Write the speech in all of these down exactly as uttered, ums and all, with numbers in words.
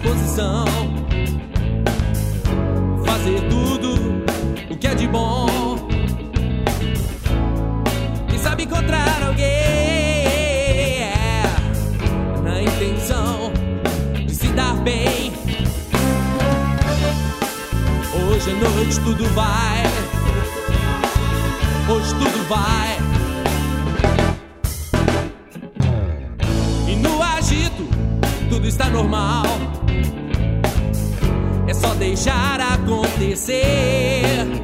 disposição, fazer tudo o que é de bom. Quem sabe encontrar alguém é, na intenção de se dar bem. Hoje à noite tudo vai, hoje tudo vai. E no agito tudo está normal, é só deixar acontecer.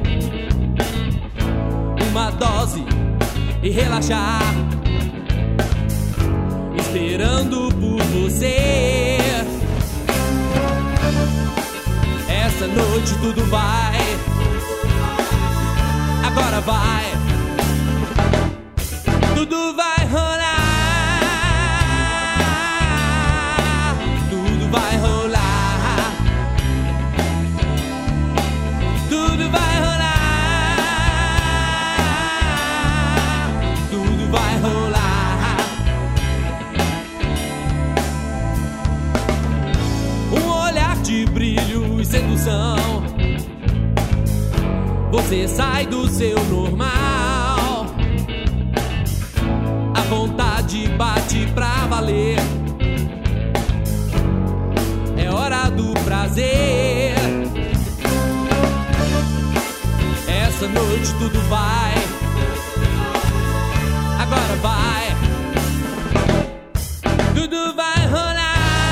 Uma dose e relaxar, esperando por você. Essa noite tudo vai, agora vai, tudo vai rolar, tudo vai rolar, tudo vai rolar, tudo vai rolar. Um olhar de brilho e sedução, você sai do seu normal, a vontade bate pra valer, é hora do prazer. Essa noite tudo vai, agora vai, tudo vai rolar,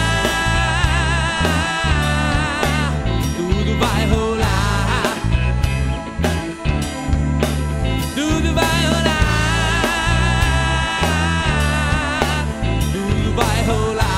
tudo vai rolar, tudo vai rolar, tudo vai rolar.